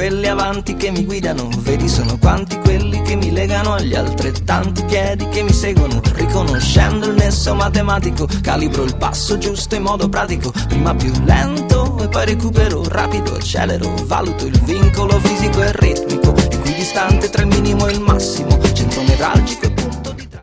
quelli avanti che mi guidano, vedi sono quanti quelli che mi legano agli altrettanti piedi che mi seguono. Riconoscendo il nesso matematico, calibro il passo giusto in modo pratico, prima più lento e poi recupero rapido, accelero, valuto il vincolo fisico e ritmico, equidistante tra il minimo e il massimo, centro nevralgico